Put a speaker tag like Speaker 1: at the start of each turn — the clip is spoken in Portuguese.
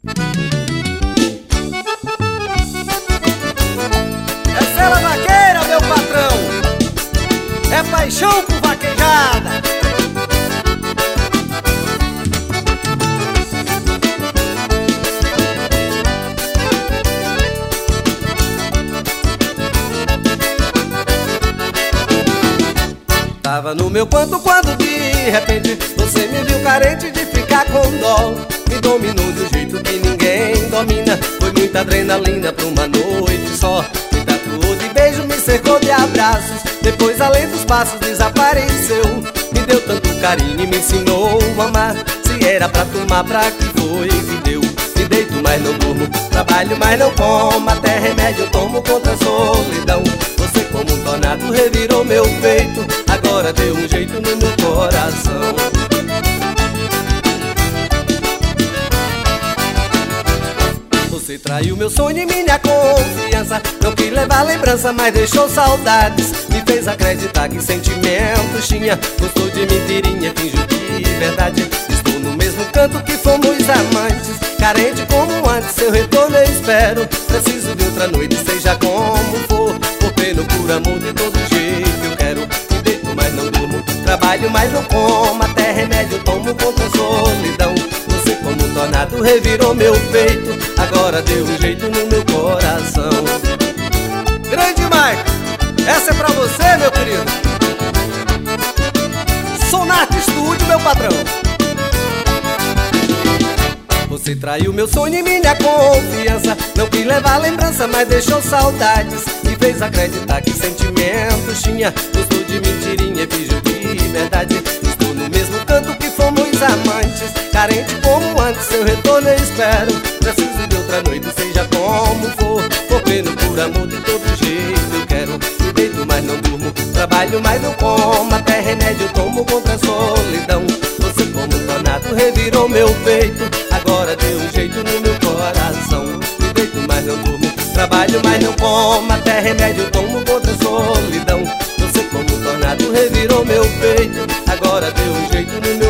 Speaker 1: É cela vaqueira, meu patrão, é paixão por vaquejada. Tava no meu canto quando de repente você me viu carente de ficar com dó. Me dominou de um jeito que ninguém domina. Foi muita adrenalina pra uma noite só. Me tatuou de beijo, me cercou de abraços. Depois além dos passos desapareceu. Me deu tanto carinho e me ensinou a amar. Se era pra tomar, pra que foi que deu? Me deito, mas não durmo, trabalho, mas não como. Até remédio eu tomo contra a solidão. Você como um tornado revirou meu peito. Agora deu um jeito no meu coração. Você traiu meu sonho e minha confiança. Não quis levar lembrança, mas deixou saudades. Me fez acreditar que sentimentos tinha. Gostou de mentirinha, fingiu de verdade. Estou no mesmo canto que fomos amantes. Carente como antes, seu retorno eu espero. Preciso de outra noite, seja como for. Por pena, por amor, de todo jeito eu quero. Me deito, mas não durmo, trabalho, mas não como. Até remédio eu tomo contra a solidão. Você como um tornado revirou meu peito. Agora deu um jeito no meu coração. Grande Marco, essa é pra você, meu querido. Sonato Estúdio, meu patrão. Você traiu meu sonho e minha confiança. Não quis levar lembrança, mas deixou saudades. Me fez acreditar que sentimentos tinha. Gostou de mentirinha e fingiu de verdade. Estou no mesmo canto que fomos amantes. Carente como antes, seu retorno eu espero. Preciso de outra noite, seja como for. Por pena, por amor, de todo jeito eu quero. Me deito, mas não durmo, trabalho, mas não como. Até remédio eu tomo contra a solidão. Você como um tornado revirou meu peito. Agora deu um jeito no meu coração. Me deito, mas não durmo, trabalho, mas não como. Até remédio eu tomo contra a solidão. Você como um tornado revirou meu peito. Agora deu um jeito no meu